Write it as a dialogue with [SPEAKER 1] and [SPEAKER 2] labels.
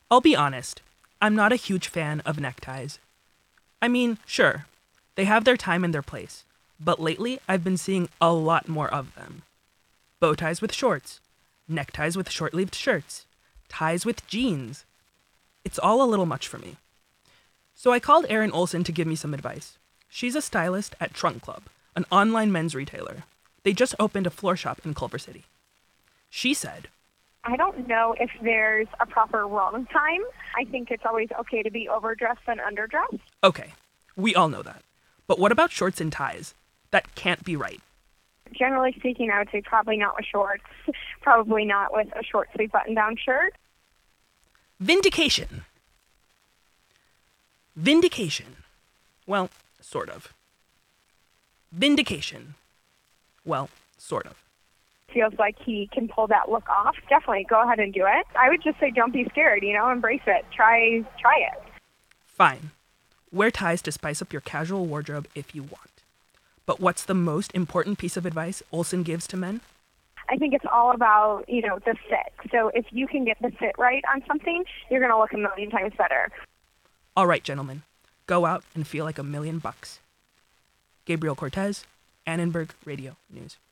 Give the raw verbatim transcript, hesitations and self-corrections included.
[SPEAKER 1] I'll be honest, I'm not a huge fan of neckties. I mean, sure, they have their time and their place, but lately I've been seeing a lot more of them. Bow ties with shorts, neckties with short-sleeved shirts, ties with jeans. It's all a little much for me. So I called Erin Olson to give me some advice. She's a stylist at Trunk Club, an online men's retailer. They just opened a floor shop in Culver City. She said,
[SPEAKER 2] I don't know if there's a proper wrong time. I think it's always okay to be overdressed and underdressed.
[SPEAKER 1] Okay, we all know that. But what about shorts and ties? That can't be right.
[SPEAKER 2] Generally speaking, I would say probably not with shorts, probably not with a short sleeve button-down shirt.
[SPEAKER 1] Vindication. Vindication. Well, sort of. Vindication. Well, sort of.
[SPEAKER 2] Feels like he can pull that look off. Definitely, go ahead and do it. I would just say don't be scared, you know, embrace it. Try, try it.
[SPEAKER 1] Fine. Wear ties to spice up your casual wardrobe if you want. But what's the most important piece of advice Olson gives to men?
[SPEAKER 2] I think it's all about, you know, the fit. So if you can get the fit right on something, you're going to look a million times better.
[SPEAKER 1] All right, gentlemen. Go out and feel like a million bucks. Gabriel Cortez, Annenberg Radio News.